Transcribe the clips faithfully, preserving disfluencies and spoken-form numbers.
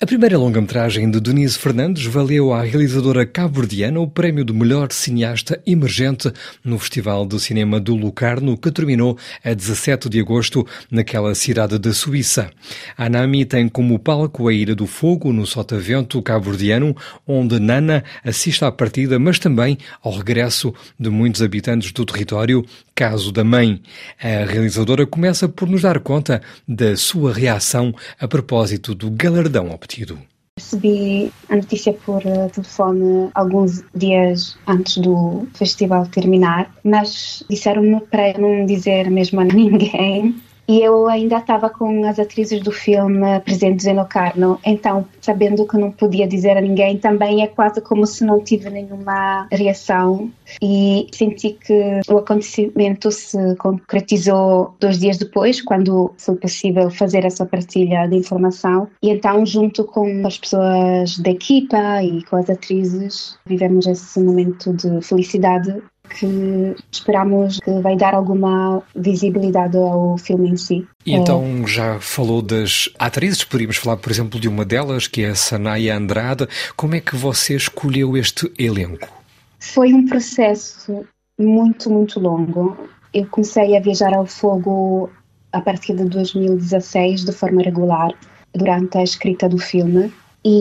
A primeira longa-metragem de Denise Fernandes valeu à realizadora cabo-verdiana o prémio de melhor cineasta emergente no Festival de Cinema do Locarno, que terminou a dezassete de agosto naquela cidade da Suíça. A Anami tem como palco a Ilha do Fogo, no Sotavento cabo-verdiano, onde Nana assiste à partida, mas também ao regresso de muitos habitantes do território, caso da mãe. A realizadora começa por nos dar conta da sua reação a propósito do galardão obtido. Recebi a notícia por uh, telefone alguns dias antes do festival terminar, mas disseram-me para não dizer mesmo a ninguém. E eu ainda estava com as atrizes do filme presentes em Locarno, então, sabendo que não podia dizer a ninguém, também é quase como se não tive nenhuma reação. E senti que o acontecimento se concretizou dois dias depois, quando foi possível fazer essa partilha de informação. E então, junto com as pessoas da equipa e com as atrizes, vivemos esse momento de felicidade que esperamos que vai dar alguma visibilidade ao filme em si. E então já falou das atrizes, poderíamos falar, por exemplo, de uma delas, que é a Sanaia Andrade. Como é que você escolheu este elenco? Foi um processo muito, muito longo. Eu comecei a viajar ao Fogo a partir de dois mil e dezasseis, de forma regular, durante a escrita do filme.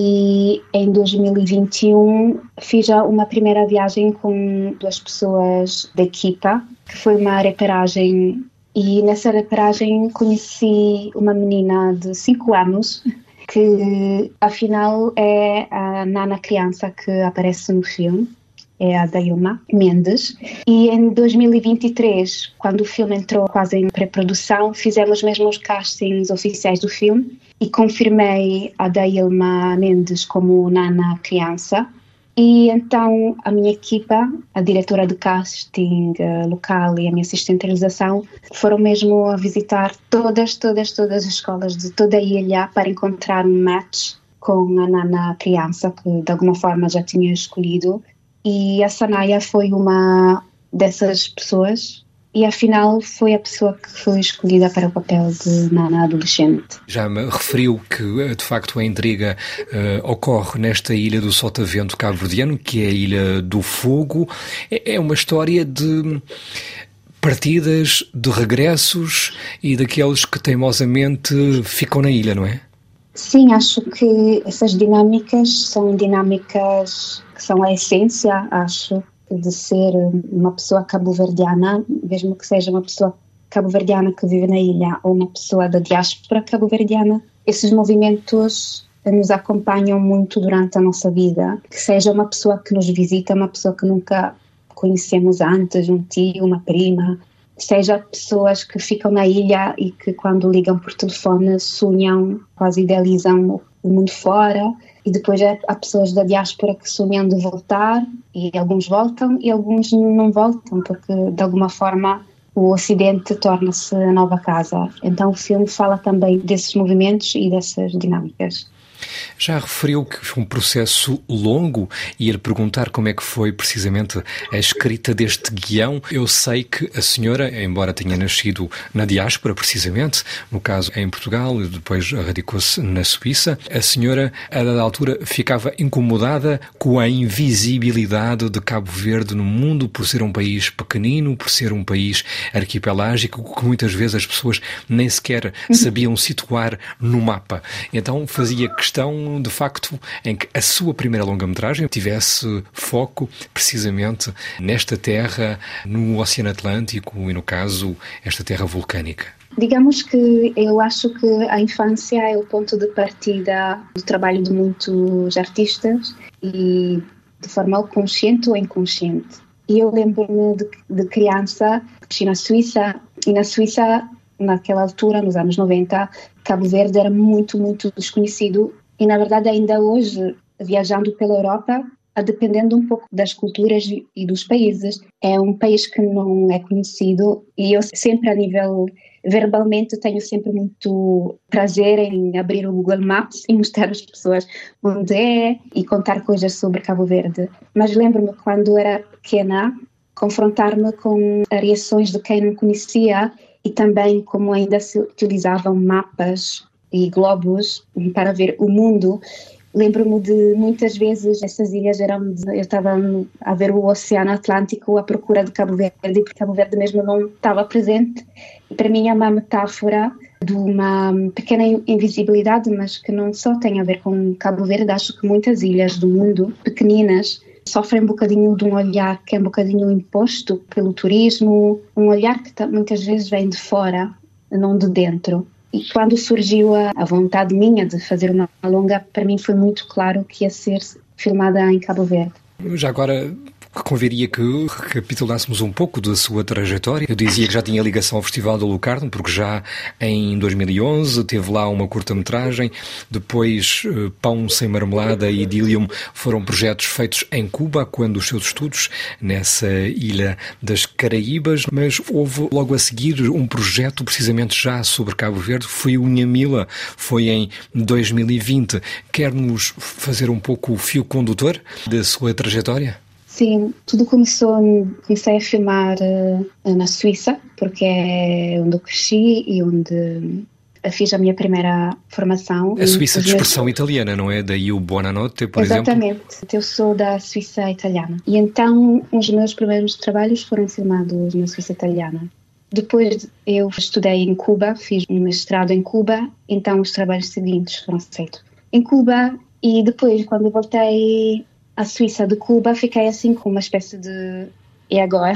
E em dois mil e vinte e um fiz já uma primeira viagem com duas pessoas da equipa, que foi uma reparagem, e nessa reparagem conheci uma menina de cinco anos, que afinal é a Nana criança que aparece no filme, é a Dailma Mendes. E em dois mil e vinte e três, quando o filme entrou quase em pré-produção, fizemos mesmo os castings oficiais do filme e confirmei a Dailma Mendes como Nana criança. E então a minha equipa, a diretora de casting uh, local e a minha assistente de realização, foram mesmo a visitar todas, todas, todas as escolas de toda a ilha para encontrar um match com a Nana criança, que de alguma forma já tinha escolhido. E a Sanaia foi uma dessas pessoas e afinal foi a pessoa que foi escolhida para o papel de Nana adolescente. Já me referiu que de facto a intriga uh, ocorre nesta ilha do Sotavento cabo-verdiano, que é a Ilha do Fogo. É, é uma história de partidas, de regressos e daqueles que teimosamente ficam na ilha, não é? Sim, acho que essas dinâmicas são dinâmicas que são a essência, acho, de ser uma pessoa cabo-verdiana, mesmo que seja uma pessoa cabo-verdiana que vive na ilha ou uma pessoa da diáspora cabo-verdiana. Esses movimentos nos acompanham muito durante a nossa vida, que seja uma pessoa que nos visita, uma pessoa que nunca conhecemos antes, um tio, uma prima, seja pessoas que ficam na ilha e que quando ligam por telefone sonham, quase idealizam o mundo fora, e depois há pessoas da diáspora que sonham de voltar, e alguns voltam e alguns não voltam, porque de alguma forma o Ocidente torna-se a nova casa. Então o filme fala também desses movimentos e dessas dinâmicas. Já referiu que foi um processo longo e ia-lhe perguntar como é que foi precisamente a escrita deste guião. Eu sei que a senhora, embora tenha nascido na diáspora, precisamente, no caso em Portugal, e depois radicou-se na Suíça, a senhora, a dada altura, ficava incomodada com a invisibilidade de Cabo Verde no mundo, por ser um país pequenino, por ser um país arquipelágico, que muitas vezes as pessoas nem sequer sabiam situar no mapa. Então fazia questão de facto, em que a sua primeira longa-metragem tivesse foco precisamente nesta terra, no Oceano Atlântico e, no caso, esta terra vulcânica. Digamos que eu acho que a infância é o ponto de partida do trabalho de muitos artistas e de forma consciente ou inconsciente. E eu lembro-me de, de criança, cresci na Suíça, e na Suíça, naquela altura, nos anos noventa, Cabo Verde era muito, muito desconhecido. E, na verdade, ainda hoje, viajando pela Europa, dependendo um pouco das culturas e dos países, é um país que não é conhecido e eu sempre, a nível verbalmente, tenho sempre muito prazer em abrir o Google Maps e mostrar às pessoas onde é e contar coisas sobre Cabo Verde. Mas lembro-me, quando era pequena, confrontar-me com reações de quem não conhecia e também como ainda se utilizavam mapas e globos para ver o mundo. Lembro-me de muitas vezes essas ilhas eram, eu estava a ver o Oceano Atlântico à procura de Cabo Verde, porque Cabo Verde mesmo não estava presente. E para mim é uma metáfora de uma pequena invisibilidade, mas que não só tem a ver com Cabo Verde. Acho que muitas ilhas do mundo, pequeninas, sofrem um bocadinho de um olhar que é um bocadinho imposto pelo turismo, um olhar que muitas vezes vem de fora, não de dentro. E quando surgiu a, a vontade minha de fazer uma longa, para mim foi muito claro que ia ser filmada em Cabo Verde. Já agora, conviria que recapitulássemos um pouco da sua trajetória. Eu dizia que já tinha ligação ao Festival do Locarno, porque já em dois mil e onze teve lá uma curta-metragem. Depois, Pão Sem Marmelada e Idilium foram projetos feitos em Cuba, quando os seus estudos nessa ilha das Caraíbas. Mas houve logo a seguir um projeto, precisamente já sobre Cabo Verde, foi o Nhamila, foi em dois mil e vinte. Quer-nos fazer um pouco o fio condutor da sua trajetória? Sim, tudo começou, comecei a filmar uh, na Suíça, porque é onde eu cresci e onde fiz a minha primeira formação. A Suíça de expressão meus... italiana, não é? Daí o Buonanotte, por Exatamente. exemplo? Exatamente, eu sou da Suíça italiana. E então os meus primeiros trabalhos foram filmados na Suíça italiana. Depois eu estudei em Cuba, fiz um mestrado em Cuba, então os trabalhos seguintes foram feitos em Cuba. E depois, quando eu voltei à Suíça de Cuba, fiquei assim com uma espécie de... E agora?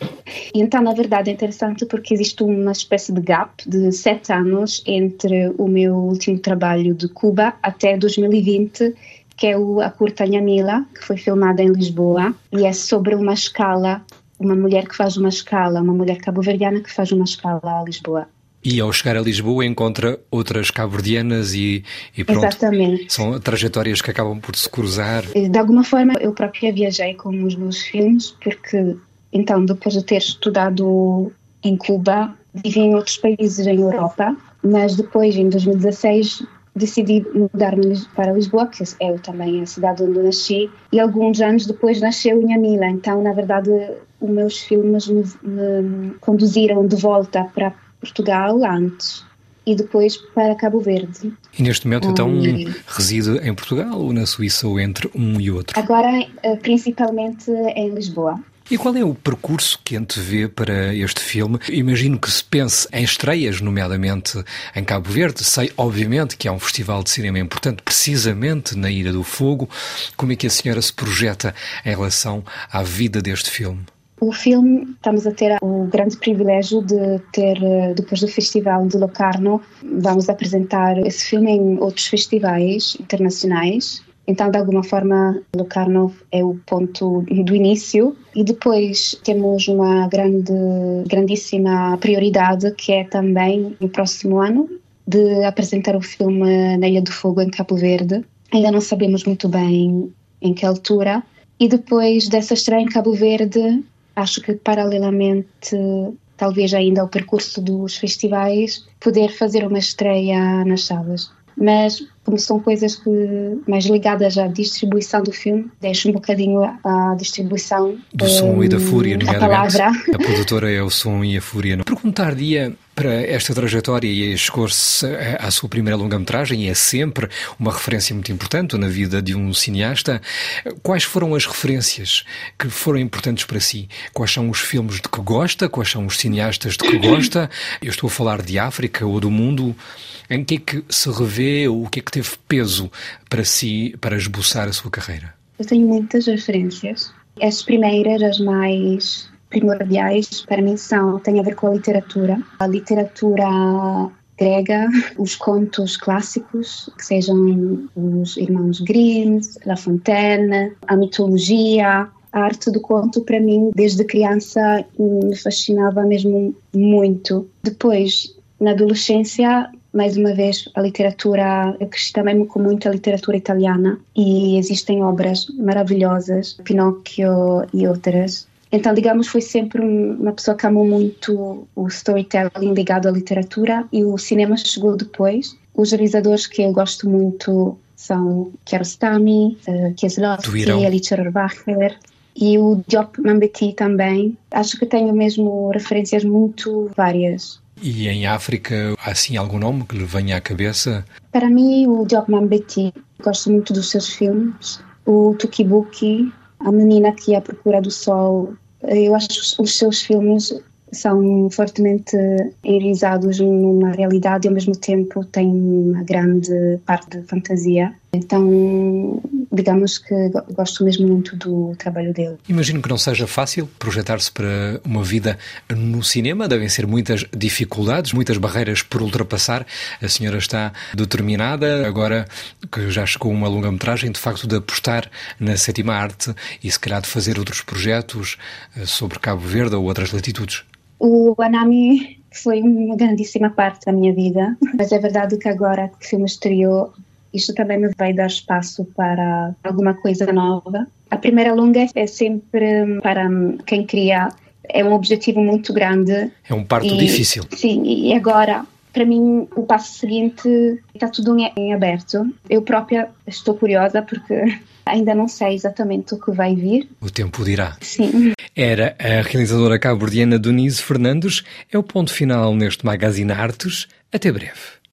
E então, na verdade, é interessante porque existe uma espécie de gap de sete anos entre o meu último trabalho de Cuba até dois mil e vinte, que é o, a curta Nhamila, que foi filmada em Lisboa, e é sobre uma escala, uma mulher que faz uma escala, uma mulher cabo-verdiana que faz uma escala a Lisboa. E ao chegar a Lisboa encontra outras cabo-verdianas e, e pronto. Exatamente. São trajetórias que acabam por se cruzar. De alguma forma eu própria viajei com os meus filmes, porque então depois de ter estudado em Cuba, vivi em outros países em Europa, mas depois em dois mil e dezasseis decidi mudar-me para Lisboa, que é também a cidade onde eu nasci, e alguns anos depois nasceu Nhamila. Então, na verdade, os meus filmes me, me conduziram de volta para Portugal antes e depois para Cabo Verde. E neste momento, então, um, reside em Portugal ou na Suíça ou entre um e outro? Agora, principalmente em Lisboa. E qual é o percurso que antevê para este filme? Imagino que se pense em estreias, nomeadamente em Cabo Verde. Sei, obviamente, que há um festival de cinema importante, precisamente na Ilha do Fogo. Como é que a senhora se projeta em relação à vida deste filme? O filme, estamos a ter o grande privilégio de ter, depois do Festival de Locarno, vamos apresentar esse filme em outros festivais internacionais. Então, de alguma forma, Locarno é o ponto do início. E depois temos uma grande, grandíssima prioridade, que é também, no próximo ano, de apresentar o filme na Ilha do Fogo, em Cabo Verde. Ainda não sabemos muito bem em que altura. E depois dessa estreia em Cabo Verde, acho que paralelamente, talvez ainda ao percurso dos festivais, poder fazer uma estreia nas salas. Mas, como são coisas que, mais ligadas à distribuição do filme, deixo um bocadinho a distribuição do Som um, e da Fúria, nomeadamente. A, a produtora é o Som e a Fúria. Perguntar-lhe para esta trajetória, e chegou-se à sua primeira longa-metragem, e é sempre uma referência muito importante na vida de um cineasta. Quais foram as referências que foram importantes para si? Quais são os filmes de que gosta? Quais são os cineastas de que gosta? Eu estou a falar de África ou do mundo. Em que é que se revê, ou o que é que teve peso para si, para esboçar a sua carreira? Eu tenho muitas referências. As primeiras, as mais primordiais, para mim são, têm a ver com a literatura. A literatura grega, os contos clássicos, que sejam os Irmãos Grimm, La Fontaine, a mitologia. A arte do conto, para mim, desde criança, me fascinava mesmo muito. Depois, na adolescência, mais uma vez, a literatura, eu cresci também com muita literatura italiana e existem obras maravilhosas, Pinóquio e outras. Então, digamos, foi sempre uma pessoa que amou muito o storytelling ligado à literatura, e o cinema chegou depois. Os realizadores que eu gosto muito são Kiarostami, uh, Kieslowski, Alice Rohrwacher e o Diop Mambéty também. Acho que tenho mesmo referências muito várias. E em África, há assim algum nome que lhe venha à cabeça? Para mim, o Diogo Mbeki, gosto muito dos seus filmes. O Tukibuki, A Menina que ia à Procura do Sol. Eu acho que os seus filmes são fortemente enraizados numa realidade e ao mesmo tempo têm uma grande parte de fantasia. Então, digamos que gosto mesmo muito do trabalho dele. Imagino que não seja fácil projetar-se para uma vida no cinema. Devem ser muitas dificuldades, muitas barreiras por ultrapassar. A senhora está determinada, agora que já chegou uma longa-metragem, de facto de apostar na sétima arte e se calhar de fazer outros projetos sobre Cabo Verde ou outras latitudes. O Anami foi uma grandíssima parte da minha vida, mas é verdade que agora que o filme estreou, isto também me vai dar espaço para alguma coisa nova. A primeira longa é sempre para quem cria, é um objetivo muito grande. É um parto e, difícil. Sim, e agora, para mim, o passo seguinte está tudo em aberto. Eu própria estou curiosa porque ainda não sei exatamente o que vai vir. O tempo dirá. Sim. Era a realizadora cabo-verdiana Denise Fernandes. É o ponto final neste Magazine Artes. Até breve.